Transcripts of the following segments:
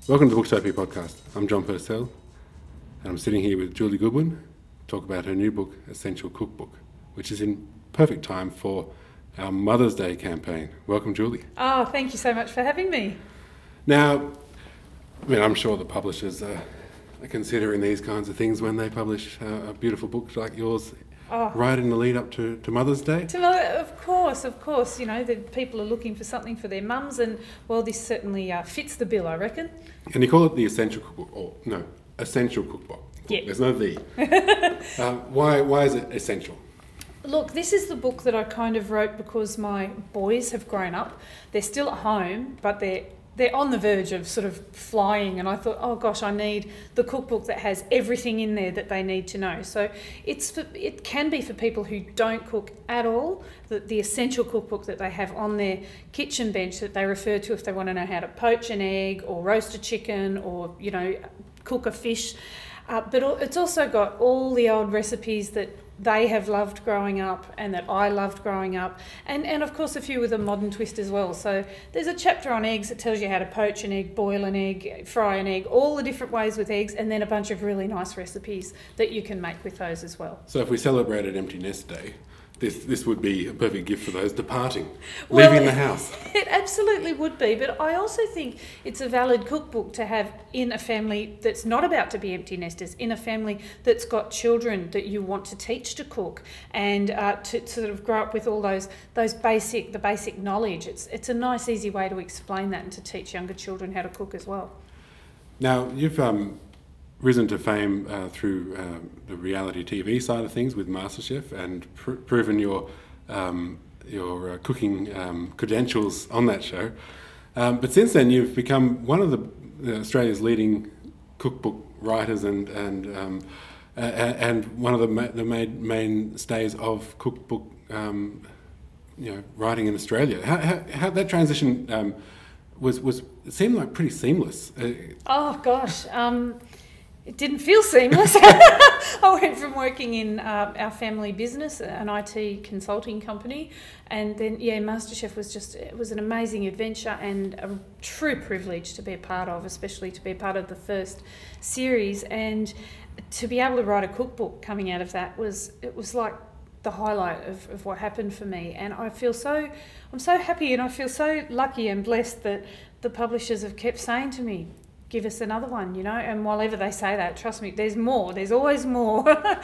Welcome to the Booktopia podcast. I'm John Purcell, and I'm sitting here with Julie Goodwin to talk about her new book, Essential Cookbook, which is in perfect time for our Mother's Day campaign. Welcome, Julie. Oh, thank you so much for having me. Now, I'm sure the publishers are considering these kinds of things when they publish a beautiful book like yours, right in the lead up to Mother's Day. Of course. You know, the people are looking for something for their mums, and well, this certainly fits the bill, I reckon. And you call it the Essential Cookbook, Essential Cookbook. Yeah. There's no the. Why is it essential? Look, this is the book that I kind of wrote because my boys have grown up. They're still at home, but they're on the verge of sort of flying, and I thought, oh gosh, I need the cookbook that has everything in there that they need to know. So it can be for people who don't cook at all, the essential cookbook that they have on their kitchen bench that they refer to if they want to know how to poach an egg or roast a chicken or, you know, cook a fish. But it's also got all the old recipes that they have loved growing up and that I loved growing up, and of course a few with a modern twist as well. So there's a chapter on eggs that tells you how to poach an egg, boil an egg, fry an egg, all the different ways with eggs, and then a bunch of really nice recipes that you can make with those as well. So if we celebrated Empty Nest Day, this would be a perfect gift for those departing, leaving the house. It absolutely would be, but I also think it's a valid cookbook to have in a family that's not about to be empty nesters, in a family that's got children that you want to teach to cook and to sort of grow up with all the basic knowledge. It's a nice, easy way to explain that and to teach younger children how to cook as well. Now, you've risen to fame through the reality TV side of things with MasterChef and proven your cooking credentials on that show. But since then, you've become one of the Australia's leading cookbook writers and one of the mainstays of cookbook writing in Australia. How that transition was it seemed like pretty seamless. Oh gosh. It didn't feel seamless. I went from working in our family business, an IT consulting company, and then, MasterChef was an amazing adventure and a true privilege to be a part of, especially to be a part of the first series. And to be able to write a cookbook coming out of that was like the highlight of what happened for me. And I'm so happy, and I feel so lucky and blessed that the publishers have kept saying to me, give us another one, you know, and while ever they say that, trust me, there's always more.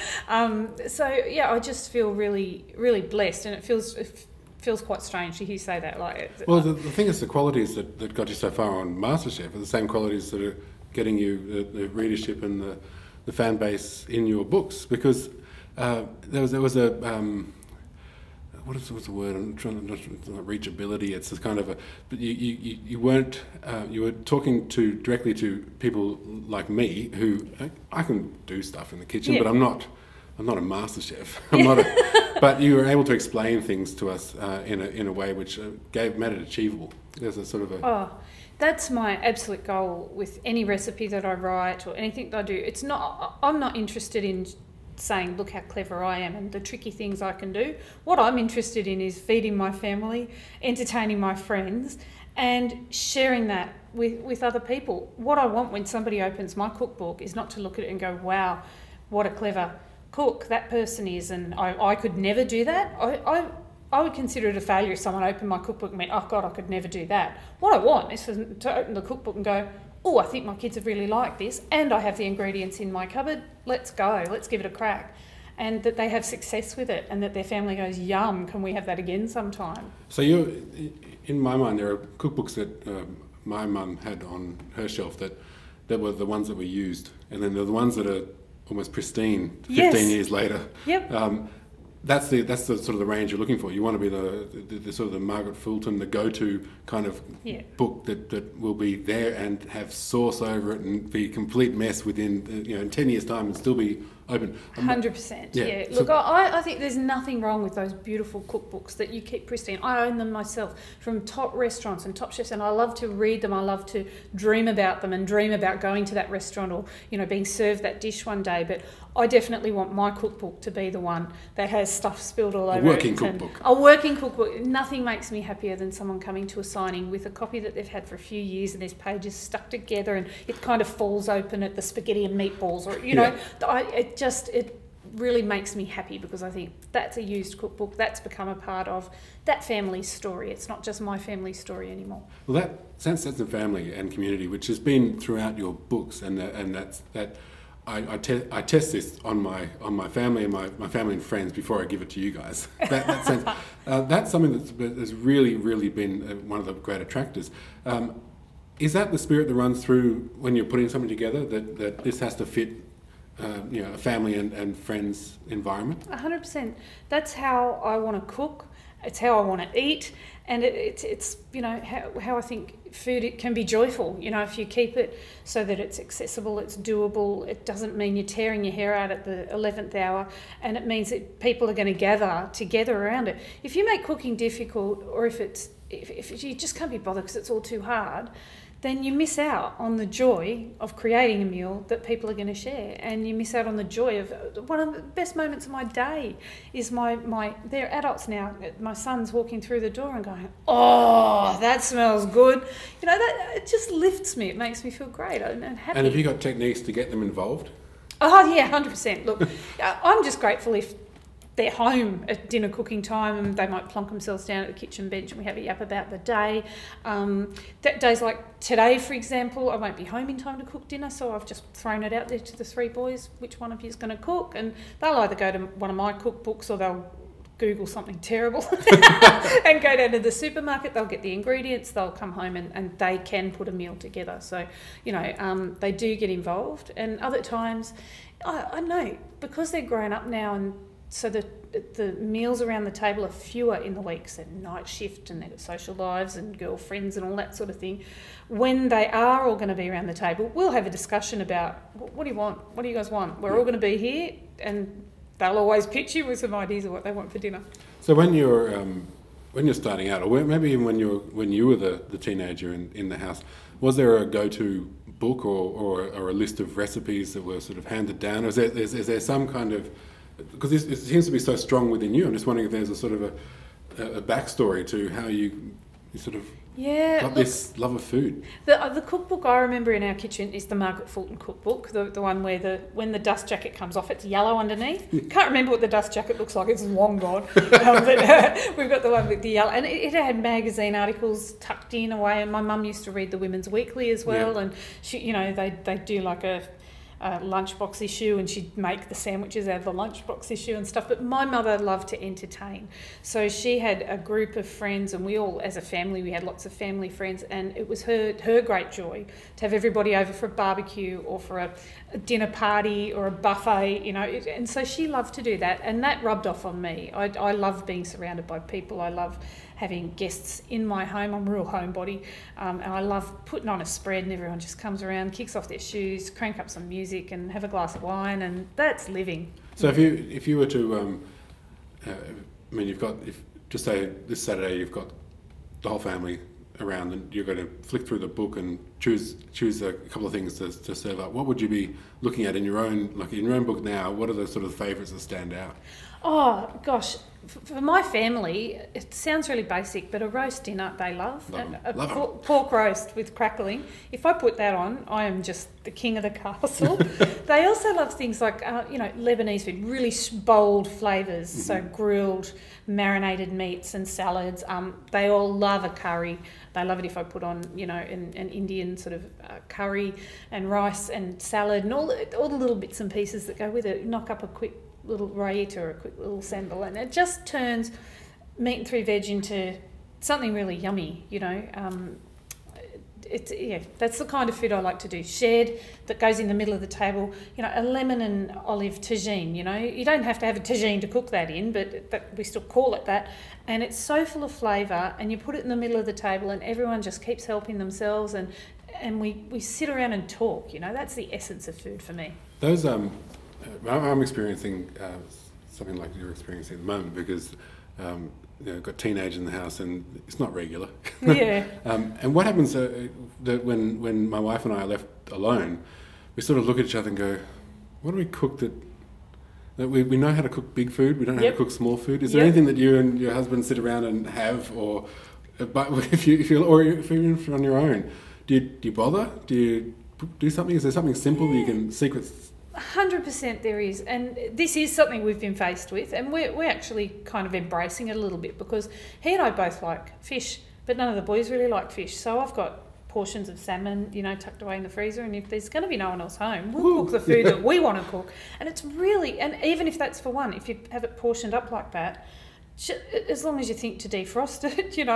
I just feel really, really blessed, and it feels quite strange to hear you say that. Well, the thing is, the qualities that got you so far on MasterChef are the same qualities that are getting you the readership and the fan base in your books, because there was a what's the word? I'm trying not reachability. It's a kind of a. But you weren't. You were talking directly to people like me who I can do stuff in the kitchen, but I'm not a master chef. But you were able to explain things to us in a way which made it achievable. There's a sort of a. Oh, that's my absolute goal with any recipe that I write or anything that I do. It's not. I'm not interested in saying, look how clever I am and the tricky things I can do. What I'm interested in is feeding my family, entertaining my friends, and sharing that with other people. What I want when somebody opens my cookbook is not to look at it and go, wow, what a clever cook that person is, and I could never do that. I would consider it a failure if someone opened my cookbook and went, oh God, I could never do that. What I want is to open the cookbook and go, oh, I think my kids have really liked this, and I have the ingredients in my cupboard. Let's go. Let's give it a crack. And that they have success with it, and that their family goes, yum, can we have that again sometime? So in my mind, there are cookbooks that my mum had on her shelf that were the ones that were used, and then there are the ones that are almost pristine 15 years later. Yep. That's the sort of the range you're looking for. You want to be the sort of the Margaret Fulton, the go-to kind of book that will be there and have sauce over it and be a complete mess within in 10 years' time and still be open. 100%. Yeah. Yeah. So- Look, I think there's nothing wrong with those beautiful cookbooks that you keep pristine. I own them myself from top restaurants and top chefs, and I love to read them. I love to dream about them and dream about going to that restaurant or, you know, being served that dish one day. But I definitely want my cookbook to be the one that has stuff spilled all over it. working cookbook. A working cookbook. Nothing makes me happier than someone coming to a signing with a copy that they've had for a few years and there's pages stuck together and it kind of falls open at the spaghetti and meatballs, or, you know, it really makes me happy because I think that's a used cookbook. That's become a part of that family's story. It's not just my family's story anymore. Well, that sense of family and community, which has been throughout your books, and that's that. I test this on my family and my family and friends before I give it to you guys. That sense, that's something that's really been one of the great attractors. Is that the spirit that runs through when you're putting something together? That this has to fit, a family and friends environment? 100%. That's how I want to cook. It's how I want to eat, and it's you know how I think food, it can be joyful. You know, if you keep it so that it's accessible, it's doable. It doesn't mean you're tearing your hair out at the 11th hour, and it means that people are going to gather together around it. If you make cooking difficult, or if you just can't be bothered because it's all too hard, then you miss out on the joy of creating a meal that people are going to share, and you miss out on the joy of one of the best moments of my day is they're adults now, my son's walking through the door and going, oh, that smells good. You know, that it just lifts me. It makes me feel great and happy. And have you got techniques to get them involved? Oh yeah, 100%. Look, I'm just grateful if they're home at dinner cooking time and they might plonk themselves down at the kitchen bench and we have a yap about the day. Days like today, for example, I won't be home in time to cook dinner, so I've just thrown it out there to the three boys, which one of you is going to cook, and they'll either go to one of my cookbooks or they'll Google something terrible and go down to the supermarket. They'll get the ingredients, they'll come home and they can put a meal together. So, you know, they do get involved. And other times, I know, because they're grown up now, and so the meals around the table are fewer in the week, so night shift and they've got social lives and girlfriends and all that sort of thing. When they are all going to be around the table, we'll have a discussion about, what do you want? What do you guys want? We're all going to be here, and they'll always pitch you with some ideas of what they want for dinner. So when you're starting out, or maybe even when you were the teenager in the house, was there a go-to book or a list of recipes that were sort of handed down? Or is there some kind of, because it seems to be so strong within you, I'm just wondering if there's a sort of a backstory to how you sort of got this love of food. The cookbook I remember in our kitchen is the Margaret Fulton cookbook, the one where when the dust jacket comes off, it's yellow underneath. Can't remember what the dust jacket looks like, it's long gone. But we've got the one with the yellow, and it had magazine articles tucked in away, and my mum used to read the Women's Weekly as well, and she, you know, they do like a lunchbox issue, and she'd make the sandwiches out of the lunchbox issue and stuff. But my mother loved to entertain, so she had a group of friends, and we all, as a family, we had lots of family friends, and it was her great joy to have everybody over for a barbecue or for a dinner party or a buffet, you know. And so she loved to do that, and that rubbed off on me. I love being surrounded by people. I love having guests in my home. I'm a real homebody, and I love putting on a spread and everyone just comes around, kicks off their shoes, crank up some music and have a glass of wine, and that's living. So if you were to, just say this Saturday you've got the whole family around and you're going to flick through the book and choose a couple of things to serve up, what would you be looking at in your own book now? What are the sort of favourites that stand out? Oh gosh, for my family, it sounds really basic, but a roast dinner they love. Pork roast with crackling. If I put that on, I am just the king of the castle. They also love things like, Lebanese food, really bold flavours, so grilled, marinated meats and salads. They all love a curry. They love it if I put on, an Indian sort of curry and rice and salad and all the little bits and pieces that go with it. Knock up a quick little raita or a quick little sambal, and it just turns meat and three veg into something really yummy, that's the kind of food I like to do. Shared, that goes in the middle of the table, a lemon and olive tagine, you don't have to have a tagine to cook that in, but we still call it that, and it's so full of flavour, and you put it in the middle of the table and everyone just keeps helping themselves, and we sit around and talk, that's the essence of food for me. Those I'm experiencing something like you're experiencing at the moment because I've got teenagers in the house and it's not regular. Yeah. And what happens that when my wife and I are left alone, we sort of look at each other and go, what do we cook that we know how to cook big food, we don't know how to cook small food. Is there anything that you and your husband sit around and have, or but if you're on your own, do you bother? Do you do something? Is there something simple that you can secret? 100% there is, and this is something we've been faced with, and we're actually kind of embracing it a little bit because he and I both like fish, but none of the boys really like fish. So I've got portions of salmon, tucked away in the freezer, and if there's going to be no one else home, we'll cook the food that we want to cook. And it's really, and even if that's for one, if you have it portioned up like that, as long as you think to defrost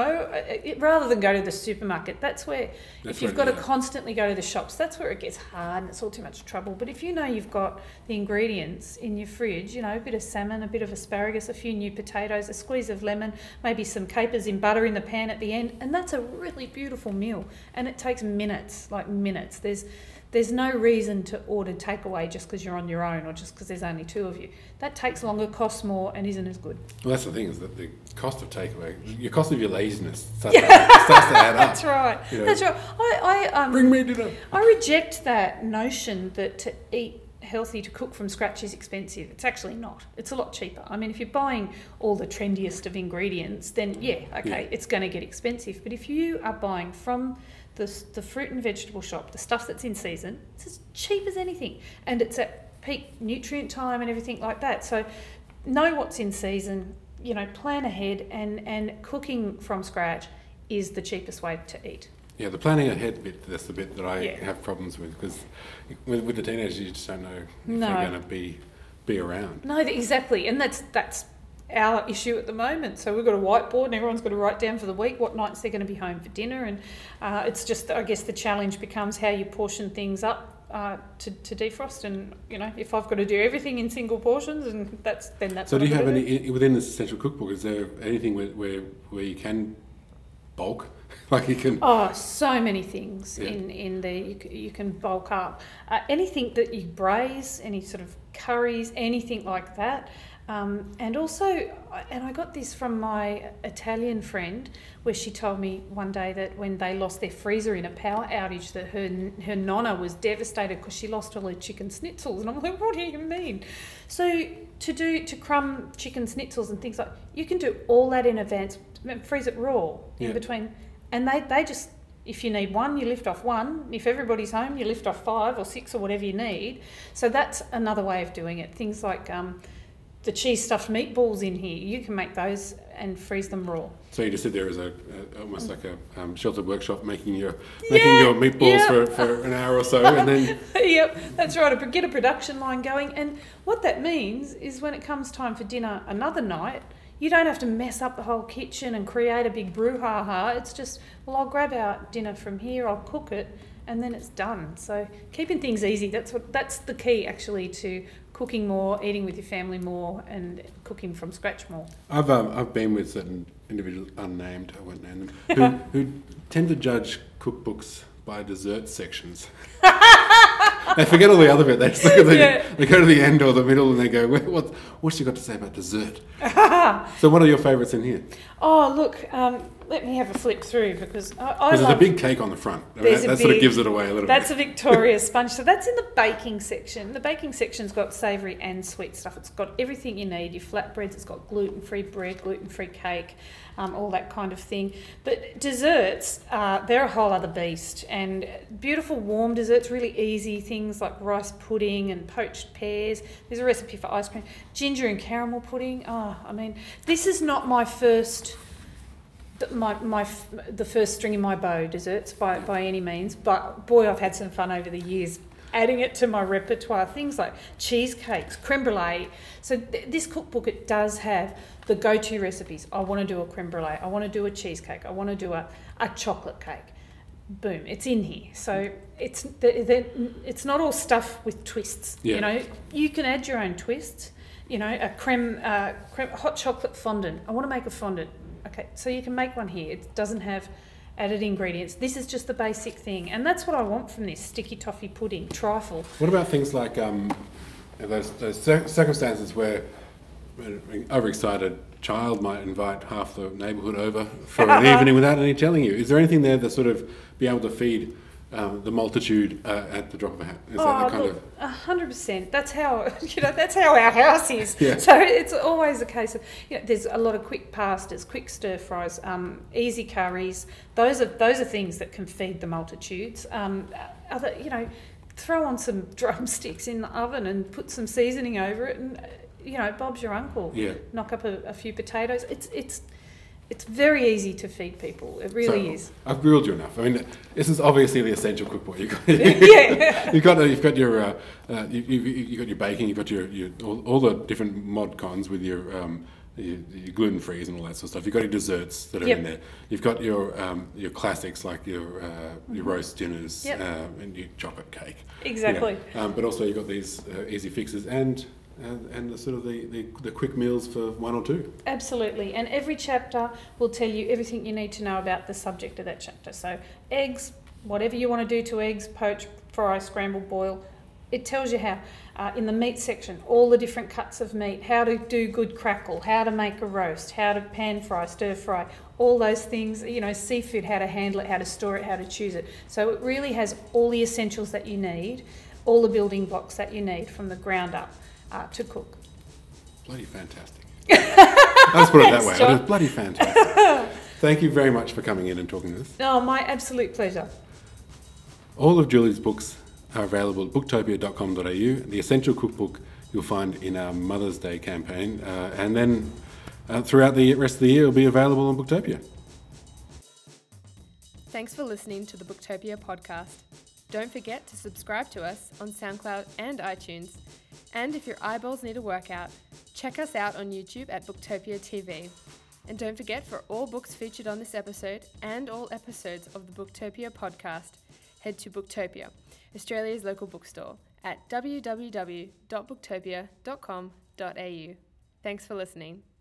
it, rather than go to the supermarket, that's where, if you've got to constantly go to the shops, that's where it gets hard and it's all too much trouble. But if you know you've got the ingredients in your fridge, a bit of salmon, a bit of asparagus, a few new potatoes, a squeeze of lemon, maybe some capers in butter in the pan at the end, and that's a really beautiful meal. And it takes minutes, like minutes. There's no reason to order takeaway just because you're on your own or just because there's only two of you. That takes longer, costs more, and isn't as good. Well, that's the thing, is that the cost of takeaway, your cost of your laziness starts to add up. That's right. That's right. Bring me dinner. I reject that notion that to eat healthy, to cook from scratch, is expensive. It's actually not. It's a lot cheaper. I mean, if you're buying all the trendiest of ingredients, then it's going to get expensive. But if you are buying from the fruit and vegetable shop, the stuff that's in season, it's as cheap as anything, and it's at peak nutrient time and everything like that. So know what's in season, plan ahead, and cooking from scratch is the cheapest way to eat. Yeah, the planning ahead bit, that's the bit that I have problems with, because with the teenagers you just don't know if they're going to be around. No, exactly, and that's our issue at the moment. So we've got a whiteboard and everyone's got to write down for the week what nights they're going to be home for dinner, and it's just, I guess the challenge becomes how you portion things up to defrost. And if I've got to do everything in single portions, and that's so do you have any within this essential cookbook, is there anything where you can bulk? Like you can... so many things in there you can bulk up. Anything that you braise, any sort of curries, anything like that. And also, and I got this from my Italian friend, where she told me one day that when they lost their freezer in a power outage, that her nonna was devastated because she lost all her chicken schnitzels. And I'm like, what do you mean? So to crumb chicken schnitzels and things like, you can do all that in advance, freeze it raw in between. And they just, if you need one, you lift off one. If everybody's home, you lift off 5 or 6 or whatever you need. So that's another way of doing it. Things like the cheese stuffed meatballs in here, you can make those and freeze them raw. So you just sit there as almost like a sheltered workshop making your meatballs for an hour or so, and then yep, that's right. Get a production line going, and what that means is when it comes time for dinner another night, you don't have to mess up the whole kitchen and create a big brouhaha. It's just, I'll grab our dinner from here, I'll cook it, and then it's done. So keeping things easy, that's the key actually to cooking more, eating with your family more, and cooking from scratch more. I've been with certain individuals, unnamed, I won't name them, who tend to judge cookbooks by dessert sections. They forget all the other bit. They just look at they go to the end or the middle and they go, what's she got to say about dessert? So what are your favourites in here? Oh, look, let me have a flip through, because there's a big cake on the front. That sort of gives it away a little bit. That's a Victoria sponge. So that's in the baking section. The baking section's got savoury and sweet stuff. It's got everything you need. Your flatbreads, it's got gluten-free bread, gluten-free cake, all that kind of thing. But desserts, they're a whole other beast. And beautiful warm desserts, really easy things like rice pudding and poached pears. There's a recipe for ice cream. Ginger and caramel pudding. This is not my first... the first string in my bow desserts by any means, but boy, I've had some fun over the years adding it to my repertoire. Things like cheesecakes, creme brulee. So this cookbook, it does have the go-to recipes. I want to do a creme brulee, I want to do a cheesecake, I want to do a chocolate cake. Boom, it's in here. So it's not all stuff with twists. You can add your own twists. A creme hot chocolate fondant. I want to make a fondant. Okay, so you can make one here. It doesn't have added ingredients. This is just the basic thing, and that's what I want from this sticky toffee pudding, trifle. What about things like And those circumstances where an overexcited child might invite half the neighbourhood over for an evening without any telling you. Is there anything there that sort of be able to feed the multitude at the drop of a hat? Is that the kind look, 100%. That's how that's how our house is. Yeah. So it's always a case of there's a lot of quick pastas, quick stir fries, easy curries. Those are things that can feed the multitudes. Throw on some drumsticks in the oven and put some seasoning over it, and Bob's your uncle. Yeah. Knock up a few potatoes. It's very easy to feed people. It really is. I've grilled you enough. I mean, this is obviously the essential cookbook. You've got you've got your baking. You've got your all the different mod cons with your gluten frees and all that sort of stuff. You've got your desserts that are in there. You've got your classics like your roast dinners and your chocolate cake. Exactly. But also you've got these easy fixes and the sort of the quick meals for one or two. Absolutely. And every chapter will tell you everything you need to know about the subject of that chapter. So eggs, whatever you want to do to eggs, poach, fry, scramble, boil, it tells you how. In the meat section, all the different cuts of meat, how to do good crackle, how to make a roast, how to pan fry, stir fry, all those things, seafood, how to handle it, how to store it, how to choose it. So it really has all the essentials that you need, all the building blocks that you need from the ground up to cook. Bloody fantastic. Let's put it that way. John. It is bloody fantastic. Thank you very much for coming in and talking to us. Oh, my absolute pleasure. All of Julie's books are available at booktopia.com.au. The Essential Cookbook you'll find in our Mother's Day campaign, and then throughout the rest of the year it'll be available on Booktopia. Thanks for listening to the Booktopia podcast. Don't forget to subscribe to us on SoundCloud and iTunes. And if your eyeballs need a workout, check us out on YouTube at Booktopia TV. And don't forget, for all books featured on this episode and all episodes of the Booktopia podcast, head to Booktopia, Australia's local bookstore, at www.booktopia.com.au. Thanks for listening.